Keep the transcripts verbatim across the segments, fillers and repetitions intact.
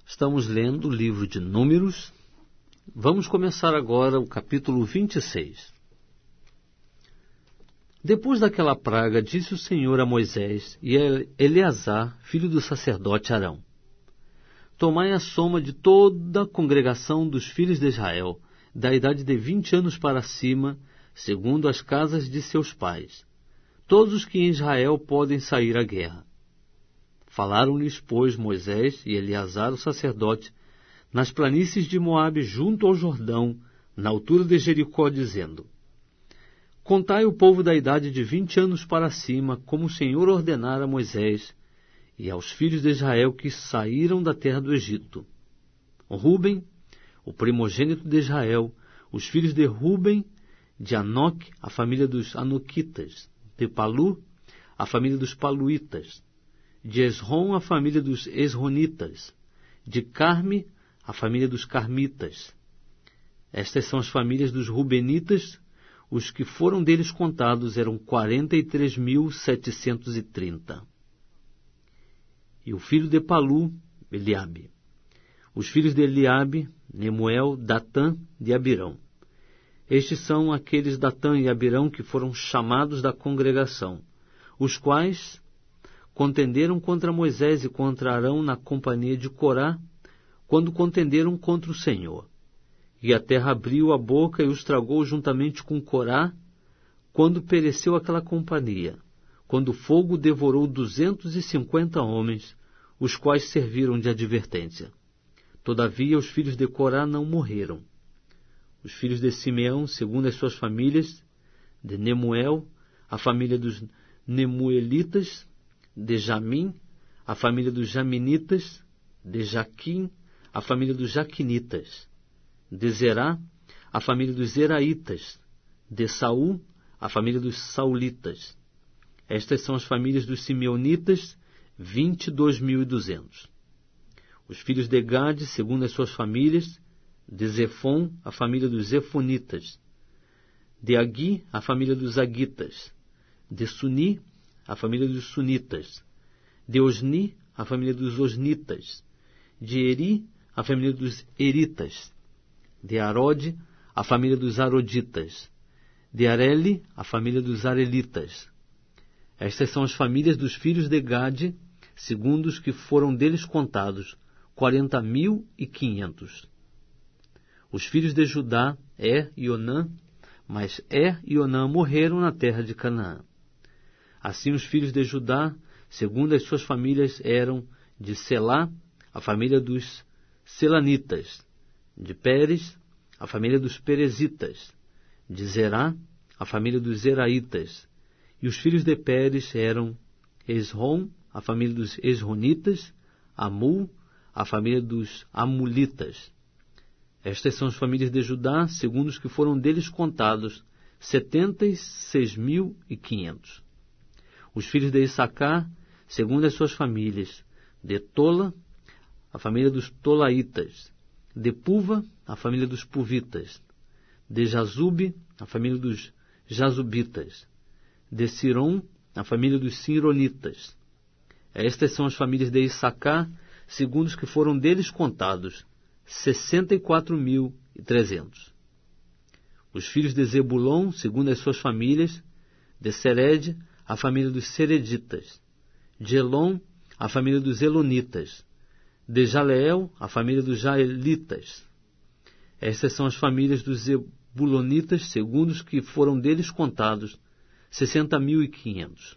Estamos lendo o livro de Números. Vamos começar agora o capítulo vinte e seis. Depois daquela praga, disse o Senhor a Moisés e a Eleazar, filho do sacerdote Arão: Tomai a soma de toda a congregação dos filhos de Israel, da idade de vinte anos para cima, segundo as casas de seus pais, todos os que em Israel podem sair à guerra. Falaram-lhes, pois, Moisés e Eleazar, o sacerdote, nas planícies de Moabe, junto ao Jordão, na altura de Jericó, dizendo: Contai o povo da idade de vinte anos para cima, como o Senhor ordenara a Moisés, e aos filhos de Israel que saíram da terra do Egito. Ruben, o primogênito de Israel, os filhos de Ruben, de Anoque, a família dos Anoquitas, de Palu, a família dos Paluítas, de Esrom, a família dos Esronitas, de Carme, a família dos Carmitas. Estas são as famílias dos Rubenitas. Os que foram deles contados eram quarenta e três mil setecentos e trinta. E o filho de Palu, Eliabe. Os filhos de Eliabe, Nemuel, Datã, de Abirão. Estes são aqueles Datã e Abirão que foram chamados da congregação, os quais contenderam contra Moisés e contra Arão na companhia de Corá, quando contenderam contra o Senhor. E a terra abriu a boca e os tragou juntamente com Corá, quando pereceu aquela companhia, quando o fogo devorou duzentos e cinquenta homens, os quais serviram de advertência. Todavia os filhos de Corá não morreram. Os filhos de Simeão, segundo as suas famílias, de Nemuel, a família dos Nemuelitas, de Jamim, a família dos Jaminitas, de Jaquim, a família dos Jaquinitas, de Zerá, a família dos Zeraitas, de Saul, a família dos Saulitas. Estas são as famílias dos Simeonitas, vinte e dois mil e duzentos. Os filhos de Gade, segundo as suas famílias, de Zefon, a família dos Zefonitas, de Agui, a família dos Agitas, de Suni, a família dos Sunitas, de Osni, a família dos Osnitas, de Eri, a família dos Eritas, de Arode, a família dos Aroditas, de Areli, a família dos Arelitas. Estas são as famílias dos filhos de Gade, segundo os que foram deles contados, quarenta mil e quinhentos. Os filhos de Judá, Er e Onã, mas Er e Onã morreram na terra de Canaã. Assim os filhos de Judá, segundo as suas famílias, eram de Selá, a família dos Selanitas, de Pérez, a família dos Perezitas, de Zerá, a família dos Zeraitas. E os filhos de Pérez eram Esrom, a família dos Esronitas, Amul, a família dos Amulitas. Estas são as famílias de Judá, segundo os que foram deles contados, setenta e seis mil e quinhentos. Os filhos de Issacar, segundo as suas famílias, de Tola, a família dos Tolaitas, de Puva, a família dos Puvitas, de Jazube, a família dos Jazubitas, de Siron, a família dos Sironitas. Estas são as famílias de Issacar, segundo os que foram deles contados, sessenta e quatro mil e trezentos. Os filhos de Zebulon, segundo as suas famílias, de Sered, a família dos Sereditas, de Elon, a família dos Elonitas, de Jaleel, a família dos Jaelitas. Estas são as famílias dos Zebulonitas, segundo os que foram deles contados, sessenta mil e quinhentos.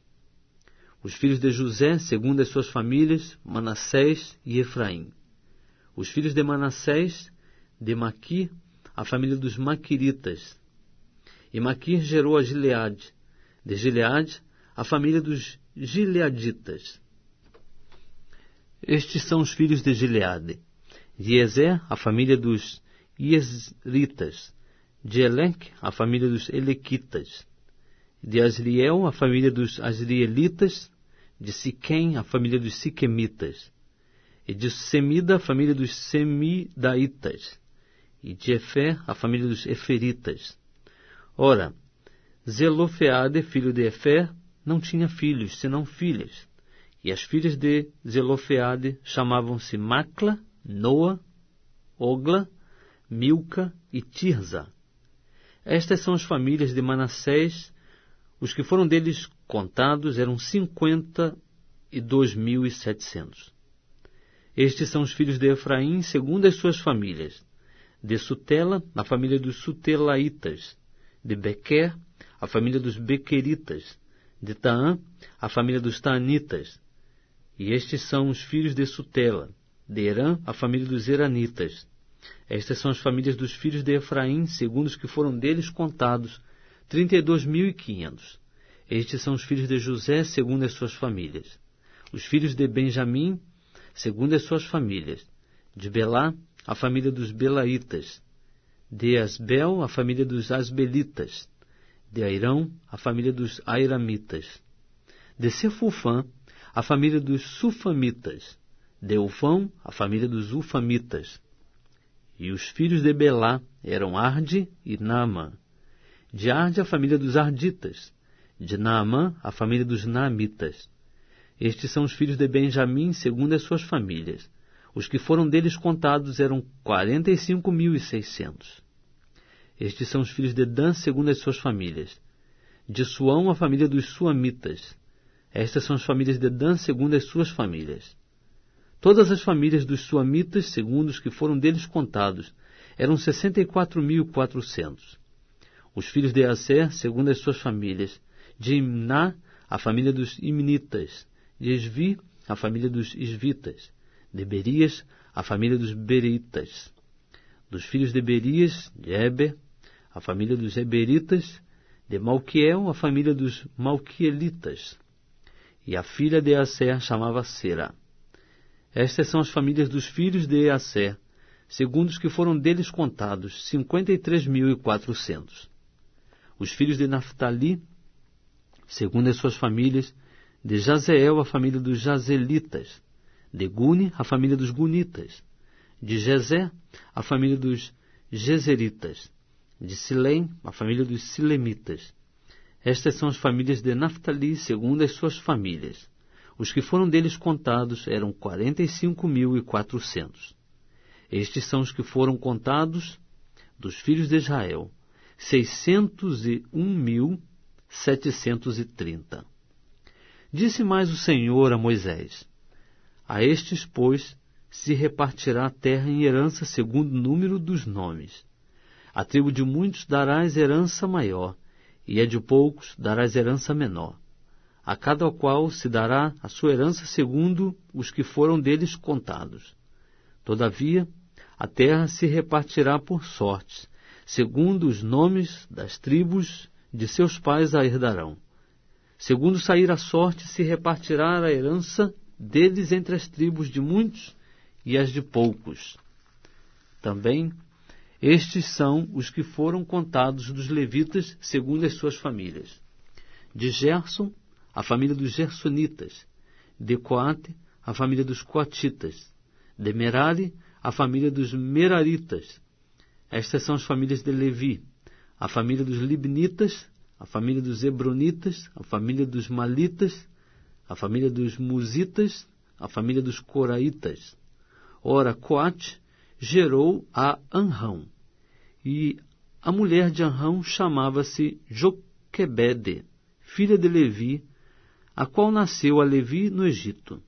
Os filhos de José, segundo as suas famílias, Manassés e Efraim. Os filhos de Manassés, de Maqui, a família dos Maquiritas. E Maqui gerou a Gileade, de Gileade, a família dos Gileaditas. Estes são os filhos de Gileade: de Ezer, a família dos Iesritas, de Eleque, a família dos Elequitas, de Asriel, a família dos Asrielitas, de Siquém, a família dos Siquemitas, e de Semida, a família dos Semidaitas, e de Efer, a família dos Eferitas. Ora, Zelofeade, filho de Efer, não tinha filhos, senão filhas. E as filhas de Zelofeade chamavam-se Macla, Noa, Ogla, Milca e Tirza. Estas são as famílias de Manassés. Os que foram deles contados eram cinquenta e dois mil e setecentos. Estes são os filhos de Efraim, segundo as suas famílias. De Sutela, a família dos Sutelaitas. De Bequer, a família dos Bequeritas. De Taã, a família dos Taanitas. E estes são os filhos de Sutela. De Herã, a família dos Heranitas. Estas são as famílias dos filhos de Efraim, segundo os que foram deles contados, trinta e dois mil e quinhentos. Estes são os filhos de José, segundo as suas famílias. Os filhos de Benjamim, segundo as suas famílias. De Belá, a família dos Belaitas. De Asbel, a família dos Asbelitas. De Airão, a família dos Airamitas. De Sefufã, a família dos Sufamitas. De Ufão, a família dos Ufamitas. E os filhos de Belá eram Arde e Naamã. De Arde, a família dos Arditas. De Naamã, a família dos Naamitas. Estes são os filhos de Benjamim, segundo as suas famílias. Os que foram deles contados eram quarenta e cinco mil e seiscentos. Estes são os filhos de Dan, segundo as suas famílias. De Suão, a família dos Suamitas. Estas são as famílias de Dan, segundo as suas famílias. Todas as famílias dos Suamitas, segundo os que foram deles contados, eram sessenta e quatro mil e quatrocentos. Os filhos de Aser, segundo as suas famílias. De Imná, a família dos Imnitas. De Esvi, a família dos Esvitas. De Berias, a família dos Bereitas. Dos filhos de Berias, de Eber, a família dos Eberitas. De Malquiel, a família dos Malquielitas. E a filha de Aser chamava Sera. Estas são as famílias dos filhos de Aser, segundo os que foram deles contados, cinquenta e três mil e quatrocentos. Os filhos de Naftali, segundo as suas famílias. De Jazeel, a família dos Jazelitas. De Guni, a família dos Gunitas. De Jezé, a família dos Jezeritas. De Silém, a família dos Silemitas. Estas são as famílias de Naftali, segundo as suas famílias. Os que foram deles contados eram quarenta e cinco mil e quatrocentos. Estes são os que foram contados dos filhos de Israel, seiscentos e um mil setecentos e trinta. Disse mais o Senhor a Moisés: A estes, pois, se repartirá a terra em herança segundo o número dos nomes. A tribo de muitos darás herança maior, e a de poucos darás herança menor. A cada qual se dará a sua herança segundo os que foram deles contados. Todavia, a terra se repartirá por sortes, segundo os nomes das tribos de seus pais a herdarão. Segundo sair a sorte, se repartirá a herança deles entre as tribos de muitos e as de poucos. Também, estes são os que foram contados dos levitas, segundo as suas famílias. De Gerson, a família dos Gersonitas. De Coate, a família dos Coatitas. De Merari, a família dos Meraritas. Estas são as famílias de Levi, a família dos Libnitas, a família dos Hebronitas, a família dos Malitas, a família dos Musitas, a família dos Coraitas. Ora, Coate gerou a Anrão, e a mulher de Anrão chamava-se Joquebede, filha de Levi, a qual nasceu a Levi no Egito.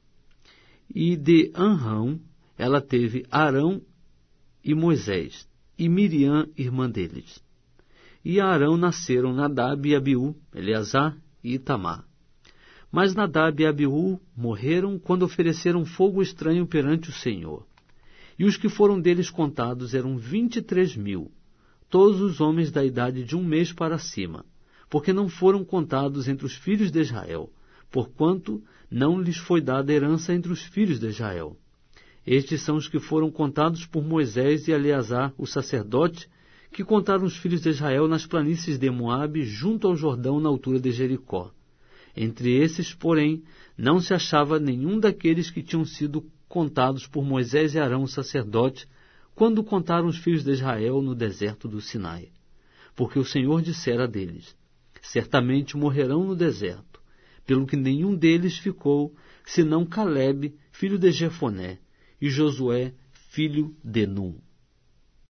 E de Anrão ela teve Arão e Moisés, e Miriam, irmã deles. E a Arão nasceram Nadab e Abiú, Eleazar e Itamar. Mas Nadab e Abiú morreram quando ofereceram fogo estranho perante o Senhor. E os que foram deles contados eram vinte e três mil, todos os homens da idade de um mês para cima, porque não foram contados entre os filhos de Israel, porquanto não lhes foi dada herança entre os filhos de Israel. Estes são os que foram contados por Moisés e Eleazar, o sacerdote, que contaram os filhos de Israel nas planícies de Moabe, junto ao Jordão, na altura de Jericó. Entre esses, porém, não se achava nenhum daqueles que tinham sido contados por Moisés e Arão, o sacerdote, quando contaram os filhos de Israel no deserto do Sinai. Porque o Senhor dissera deles: certamente morrerão no deserto, pelo que nenhum deles ficou, senão Calebe, filho de Jefoné, e Josué, filho de Nun.